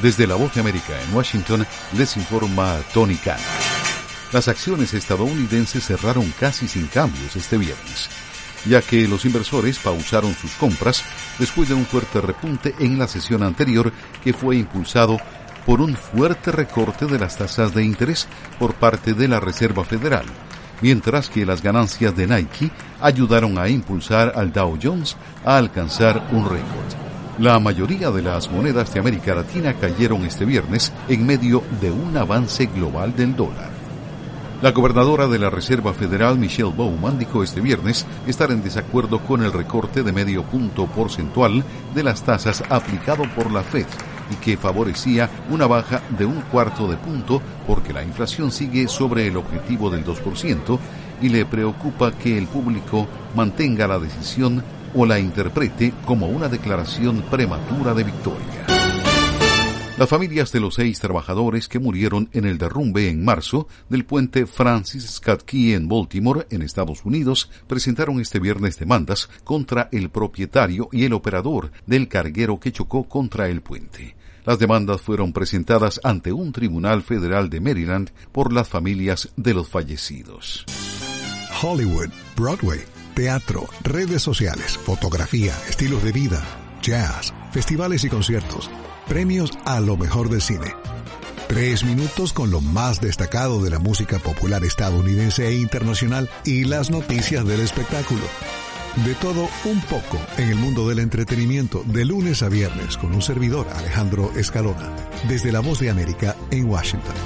Desde La Voz de América en Washington les informa Tony Cano. Las acciones estadounidenses cerraron casi sin cambios este viernes, ya que los inversores pausaron sus compras después de un fuerte repunte en la sesión anterior que fue impulsado por un fuerte recorte de las tasas de interés por parte de la Reserva Federal, mientras que las ganancias de Nike ayudaron a impulsar al Dow Jones a alcanzar un récord. La mayoría de las monedas de América Latina cayeron este viernes en medio de un avance global del dólar. La gobernadora de la Reserva Federal, Michelle Bowman, dijo este viernes estar en desacuerdo con el recorte de medio punto porcentual de las tasas aplicado por la Fed y que favorecía una baja de 1/4 punto porque la inflación sigue sobre el objetivo del 2% y le preocupa que el público mantenga la decisión o la interprete como una declaración prematura de victoria. Las familias de los 6 trabajadores que murieron en el derrumbe en marzo del puente Francis Scott Key en Baltimore, en Estados Unidos, presentaron este viernes demandas contra el propietario y el operador del carguero que chocó contra el puente. Las demandas fueron presentadas ante un tribunal federal de Maryland por las familias de los fallecidos. Hollywood, Broadway, teatro, redes sociales, fotografía, estilos de vida, jazz, festivales y conciertos, premios a lo mejor del cine. 3 minutos con lo más destacado de la música popular estadounidense e internacional y las noticias del espectáculo. De todo un poco en el mundo del entretenimiento de lunes a viernes con un servidor, Alejandro Escalona, desde La Voz de América en Washington.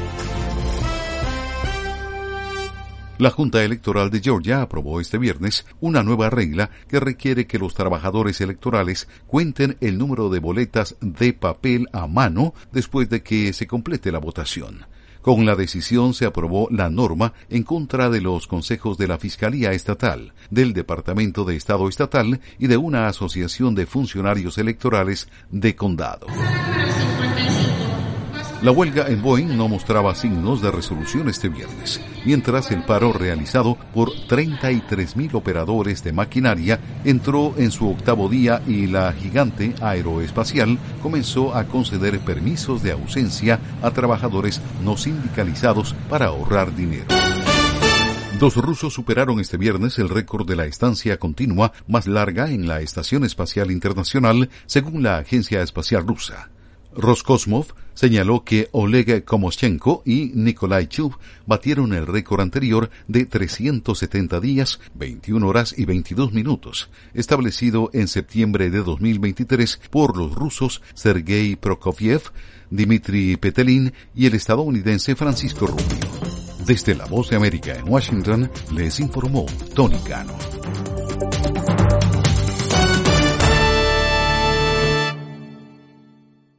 La Junta Electoral de Georgia aprobó este viernes una nueva regla que requiere que los trabajadores electorales cuenten el número de boletas de papel a mano después de que se complete la votación. Con la decisión se aprobó la norma en contra de los consejos de la Fiscalía Estatal, del Departamento de Estado Estatal y de una asociación de funcionarios electorales de condado. La huelga en Boeing no mostraba signos de resolución este viernes, mientras el paro realizado por 33,000 operadores de maquinaria entró en su 8º día y la gigante aeroespacial comenzó a conceder permisos de ausencia a trabajadores no sindicalizados para ahorrar dinero. 2 rusos superaron este viernes el récord de la estancia continua más larga en la Estación Espacial Internacional, según la Agencia Espacial Rusa. Roscosmos señaló que Oleg Komoschenko y Nikolai Chub batieron el récord anterior de 370 días, 21 horas y 22 minutos, establecido en septiembre de 2023 por los rusos Sergei Prokofiev, Dmitry Petelin y el estadounidense Francisco Rubio. Desde La Voz de América en Washington les informó Tony Cano.